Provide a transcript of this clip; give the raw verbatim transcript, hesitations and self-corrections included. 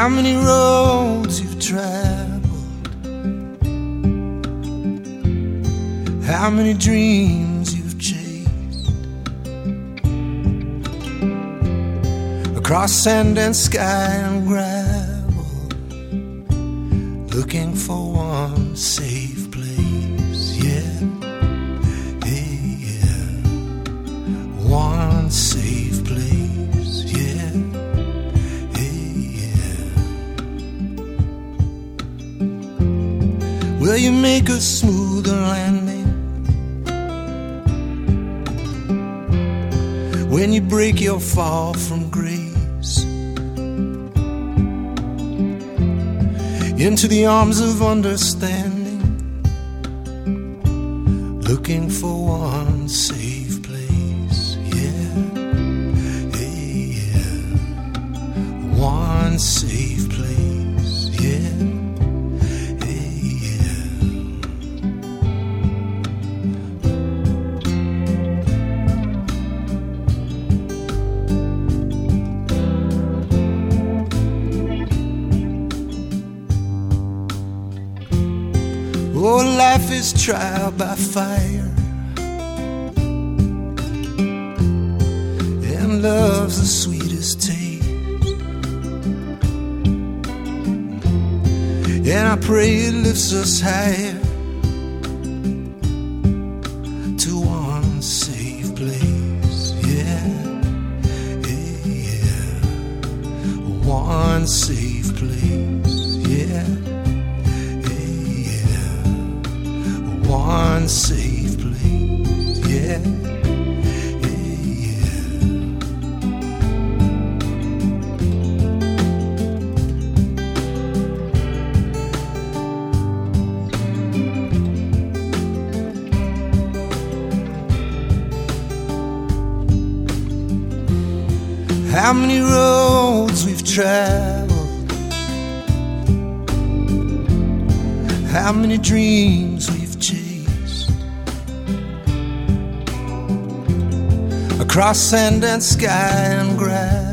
how many roads you've traveled, how many dreams you've chased, across sand and sky and gravel, looking for one safe place. Yeah, hey, yeah, one safe place. Yeah, hey, yeah. Will you make a smoother landing when you break your fall from grace into the arms of understanding, looking for one safe place? Yeah, hey, yeah, one safe place. Yeah, hey, yeah. Oh, life is trial by fire, and love's the sweetest taste. And I pray it lifts us higher to one safe place. Yeah, yeah, yeah. One safe place. Yeah, one safe place. Yeah, yeah, yeah. How many roads we've traveled, how many dreams we've chased, across sand and sky and grass,